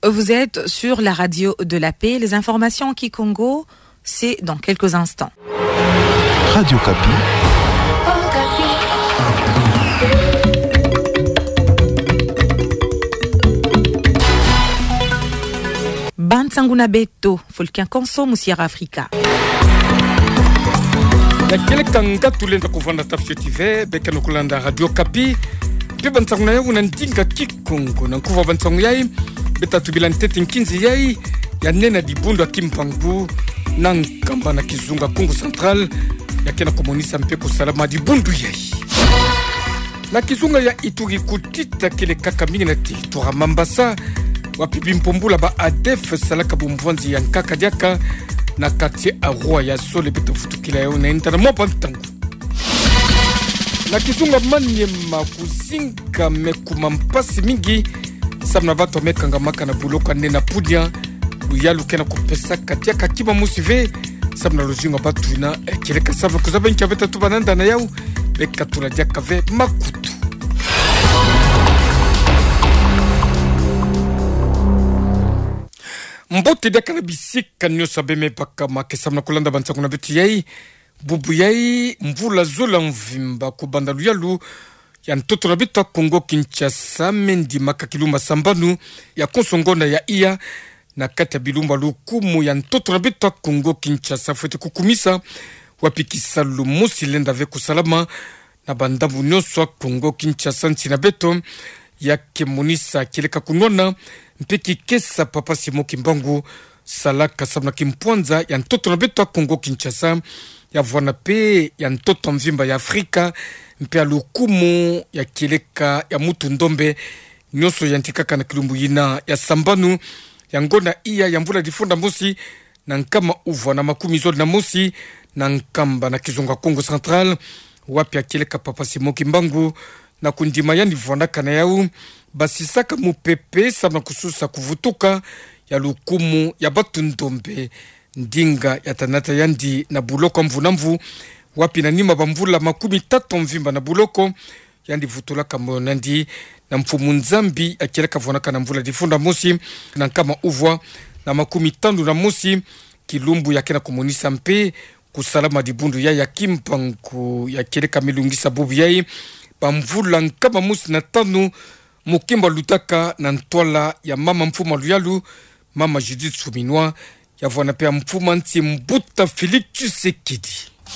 Vous êtes sur la radio de la paix. Les informations en Kikongo, c'est dans quelques instants. Radio Kapi. Bansanguna Beto, Folkin Konso, Moussiara Africa. Ya kile kanga tulenda kuvanda tafshitive beka nukulanda Radio Kapi. Pe bansanguna ya unandinga Kikongo na kuva bansangu yai beta tubila ntete nkinzi yai ya nena dibundo akimpangu na nkamba na kizunga Kongo Central ya kena komunisa mpepo salama dibundo yai. Na kizunga ya Ituri kutita kile kaka mingi na territoire Mambasa wapibi mpombula ba ADF salaka bumvanzi ya nkaka diaka na quartier Arua ya Sole beta futukila ya unaenda na mwa ntangu. Na kizunga Manyema kuzinga mekuma mpasi mingi samna vato mekanga maka na buloko nena pudia luyalu kena kupesa katiaka kima musive samna lozinga batuina kireka sava kuzaba nkia beta tubananda na yau beka tuladiaka ve makutu. Mbote deka na bisika nyo sabeme baka makesa mna kulanda bansangu na beti yai bubu yai mvula zola mvimba kubanda luyalu ya ntoto na bita Kongo Kinshasa mendi makakilumba sambanu ya konsongona ya iya na kata bilumba lukumu ya ntoto na bita Kongo Kinshasa fwete kukumisa wapikisa lumusi lenda veku salama na bandabu nyoswa Kongo Kinshasa ntina beto ya kemonisa kileka kunwana mpeki kesa papa Simo Kimbangu salaka sabna kimpwanza ya ntoto na bita Kongo Kinshasa ya vwana pe ya ntoto mvimba ya Afrika mpe alukumu ya kileka ya mutu ndombe nyoso ya ntikaka na kilumbu yina ya sambanu ya ngona iya ya mvula difunda mosi na nkama uva na makumi zoli na mosi na nkamba na kizunga Kongo Central wapi ya kileka papa Simo Kimbangu na kundima ya nivwanaka na yau basisaka mupepe sabna kususa kuvutuka ya lukumu ya batu ndombe ndinga ya tanata yandi na buloko mvunamvu wapi na nima bamvula makumi tatu mvimba na buloko yandi vutula kamo nandi na mfumu nzambi akileka vonaka na mvula difunda mosi na kama uvwa na makumi tandu na mosi kilumbu ya kena komunisa mpe kusalama dibundu ya kimpangu ya kileka milungisa bubu yai bamvula nkama mosi na tanu mukimba lutaka na ntwala ya mama mfuma luyalu mama Judith Suminwa ya vwana pia mfuma nti mbuta Félix Tshisekedi.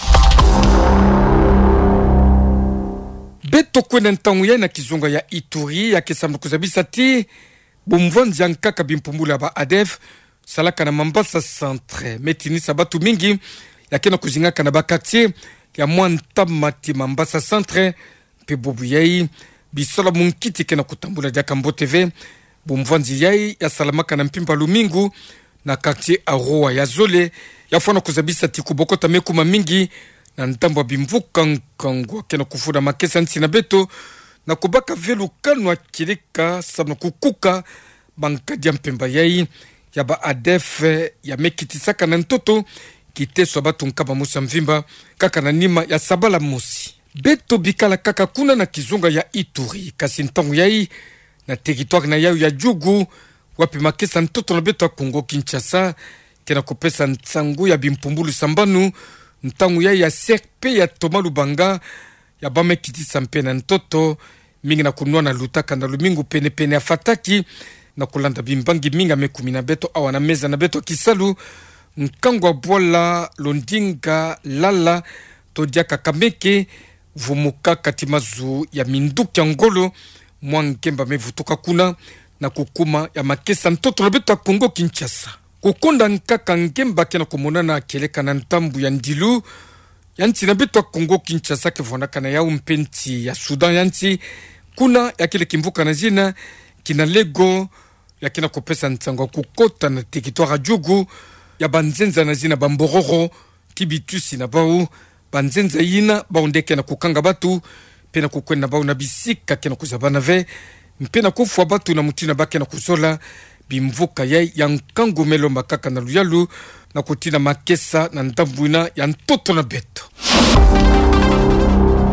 Beto kwena ntangu ya na kizunga ya Ituri ya kesambu kuzabisa ti bumvanzi ya nkaka bimpumbula ba ADF salaka na Mambasa centre metini sabatu mingi ya kena kuzingaka na ba quartier ya mwantamati Mambasa centre pe bobu yai bisola munkiti kena kutambula jaka Mbo TV bumvanzi yai ya salamaka na mpimpa lumingu na quartier Arua ya Zole ya fwana kuzabisa tikubokota mekuma mingi na ntambwa bimvuka nkangwa kena kufuda makesa ntina beto na kubaka velu kanwa kilika sabna kukuka bankadia mpemba yai ya ba ADF ya mekitisaka na ntoto kiteswa batu nkaba musa mvimba kaka na nima ya sabala musi beto bikala kaka kuna na kizunga ya Ituri kasi ntangu yai na territoire na yau ya Jugu wapi makesa ntoto na beto Kongo Kinshasa kena kupesa ntangu ya bimpumbulu sambanu ntangu ya serpe ya Toma Lubanga ya bame kitisa mpe na ntoto mingi na kunua na lutaka na lumingu pene pene ya fataki na kulanda bimbangi minga mekumi na beto awa na meza na beto kisalu nkangwa bola londinga lala todiaka kameke vumuka katimazu ya minduki ya ngolo mwankemba mevutuka kuna na kukuma ya makesa ntoto na beto Kongo Kinshasa kukonda nkaka nkemba kena kumonana keleka na ntambu ya ndilu yanti na beto Kongo Kinshasa kevonaka na yau mpenti ya Sudan yanti kuna ya kile kimvuka na zina kina lego ya kina kupesa ntango kukota na territoire Jugu ya banzenza na zina bambororo tibitusi na bau banzenza yina baondeke na kukanga batu pena kukwenda bau na bisika kena kuzabana ve mpena kufwa batu na mutina bake na kusola bimvuka yai ya nkangu melo makaka na luyalu na kutina makesa na ndambuina ya ntoto na beto.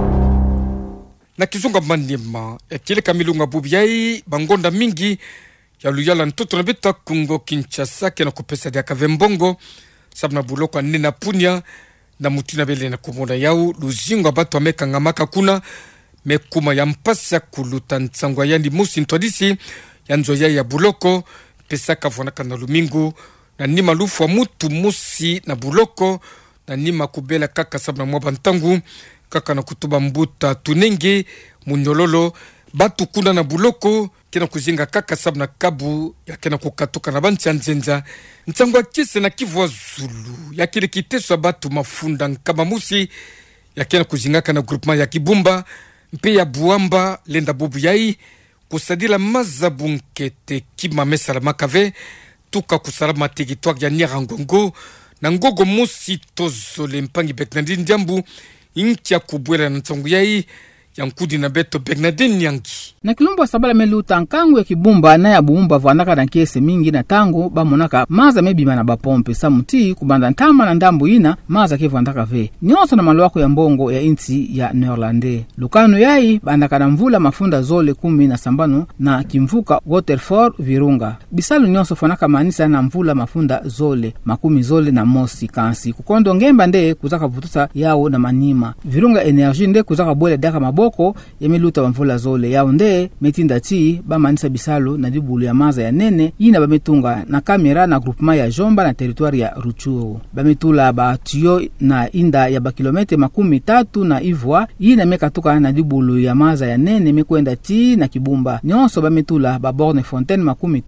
Na kizunga Manyema ya kile kamilunga bubi yai bangonda mingi ya luyala ntoto na beta Kongo Kinshasa kena kupesa dia kavembongo sabna buloko nina punya na mutina bele na kumona yau luzingo bato ameka ngamaka kuna mekuma ya mpasa kuluta ntsangwa yandi musi ntwadisi ya nzoya ya buloko pesa kavona kana lumingu na nima lufu wa mutu musi na buloko na nima kubela kaka sabna mwaba ntangu kaka na kutuba mbuta tunenge munyololo batu kuna na buloko kena kuzinga kaka sabna kabu ya kena kukatuka na banchi nzenza ntangwa kise na Kivu Zulu ya kile kiteswa batu mafunda nkama musi ya kena kuzinga kana groupement ya Kibumba mpe ya Buamba lenda bubu yai kusadila mazabu nkete kima mesala makave tuka kusalama territoire ya Nyarangongo na ngogo musi tozole mpangi Bernardine Ndiambu inchi ya kubwela na ntangu yai ya nkudi na beto Bernardine Nyangi na kilumbu sabala meluta nkangu ya Kibumba na ya Buumba vanaka na kese mingi na tangu bamonaka maza mebima na bapompe samuti kubanda ntama na ndambu ina maza kevandaka ve nyonso na maluako ya mbongo ya inti ya Neerlande lukano yai bandaka na mvula mafunda zole 10 na sambano na kimvuka Waterford Virunga bisalu nyonso fanaka manisa na mvula mafunda zole 10 zole na mosi kansi kukondo ngemba nde kuzaka vutusa yao na manima Virunga Energy nde kuzaka bwele daka maboko ya meluta mvula zole yao nde metinda ti bamanisa bisalu na dibulu ya maza ya nene yina bametunga na kamera na groupement ya Jomba na territoire ya Ruchuru bametula ba tuyo na inda ya bakilometre 30 na Ivwa yina mekatuka na dibulu ya maza ya nene mekwenda ti na Kibumba nyonso bametula ba borne fontaine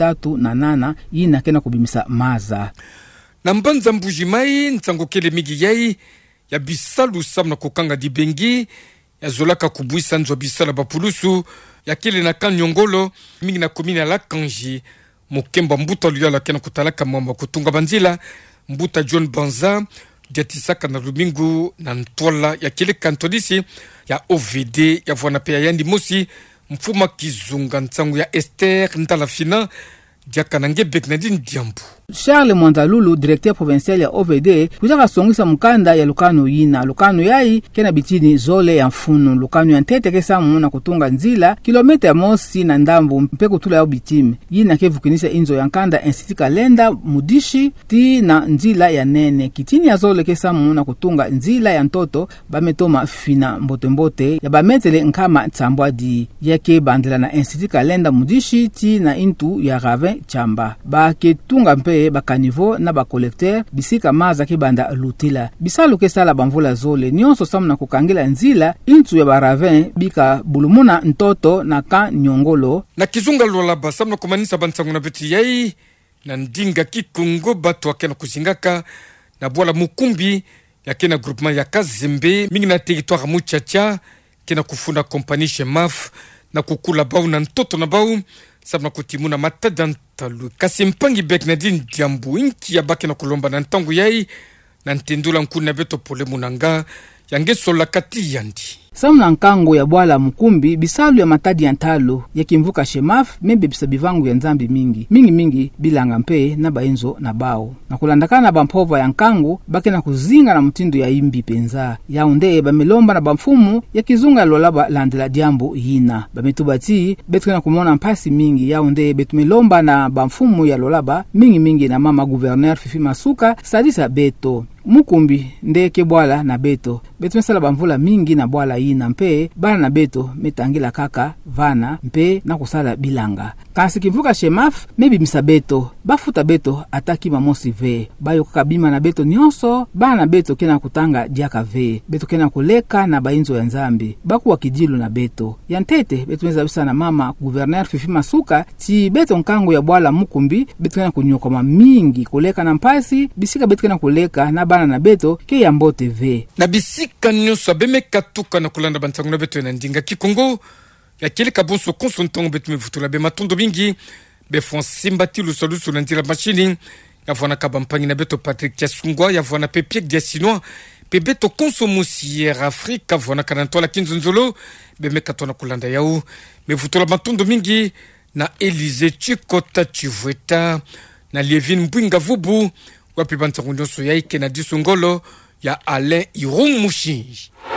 38 yina kena kubimisa maza na mbanza mbujimai ntango kele migi yai ya bisalu samna kokanga dibengi ya zolaka kubuisa nzo bisala bapulusu ya kile na Kanyongolo mingi na komini ya Lakanji mukemba mbuta luyala kena kutalaka mwamba kutunga banzila mbuta John Banza diatisaka na lumingu na ntwala ya kile kantodisi ya OVD ya vwana pea yandi mosi mfuma kizunga ntangu ya Esther Ntalafina diaka nange Bernardine Ndiambu Charles Mwanzalulu, directeur provincial ya OVD, kuzaka songisa mukanda ya lukano yina. Lukano yai kena bitini zole ya mfunu. Lukano ya ntete kesamu na kutunga nzila, kilomita ya mosi na ndambu mpeko tula ya bitimi. Yina kevu kinisa inzo ya nkanda Institut Kalenda, Mudishi, ti na nzila ya nene. Kitini ya zole kesamu na kutunga nzila ya ntoto, bametoma fina mbote ya bametele nkama tsambwa di. Yake bandela na Institut Kalenda, Mudishi, ti na intu ya Ravin Chamba. Ba ketunga mpe bakanivo na bakolekter bisika maza kibanda lutila bisalu kesala bamvula zole nyonso samna kukangela nzila intu ya baravin bika bulumuna ntoto na Kanyongolo na kizunga lola basamna kumanisa bantangu na beti yai na ndinga Kikongo batu wakena kuzingaka na bwala mukumbi ya kena groupement ya Kazembe mingi na territoire Muchacha kena kufunda kompani Shemaf na kukula bau na ntoto na bau sabna kutimuna matadantalu kasi mpangi Bernardine Ndiambu inki ya baki na kulomba na ntangu yai na ntendula nkuna beto pole munanga yangesola kati yandi samna nkango ya bwala mukumbi bisalu ya matadi ya ntalo ya kimvuka Shemaf membe bisabivangu ya nzambi mingi bilanga mpe na baenzo na bao na kulandakana na bampova ya nkango baki na kuzinga na mtindo ya imbi penza yaunde bamelomba na bamfumu ya kizunga lolaba landela Diambo yina bametubati betu na kumona mpasi mingi yaunde betumelomba na bamfumu ya lolaba mingi na mama gouverneur Fifi Masuka sadisa beto mukumbi ndeke bwala na beto mesala bamvula mingi na bwala yina mpe bana na beto metangila kaka vana mpe na kusala bilanga kasi kivuka Shemaf mebi misabeto bafuta beto ataki mamosi ve bayo kabima na beto nyonso bana na beto kena kutanga diaka ve beto kena kuleka na bainzo ya nzambi baku wa kijilu na beto ya ntete beto mezabisa na mama gouverneur Fifi Masuka ti beto nkango ya bwala mukumbi beto kena kunyokoma mingi kuleka na mpasi bisika beto kena kuleka na bana na beto ke ya mbote ve na bisika nyonso beme katuka na kulanda bantangu na beto na ndinga Kikongo ya kile kabonso konsontongo betu mevutula be matondo mingi be fonsimbati lusalusu na ndila machini ya vwana kabampangi na beto Patrick Tiasungwa ya vwana Pepiek dia Sinois pe beto konsomusier Afrika vwana kanantola kinzonzolo be mekatona kulanda yao mevutula matondo mingi na Elize Chikota Chivweta na Lievin Mbwinga Vubu wapi bantangu nyonso ya ike na disungolo ya Alain Irung Mushinji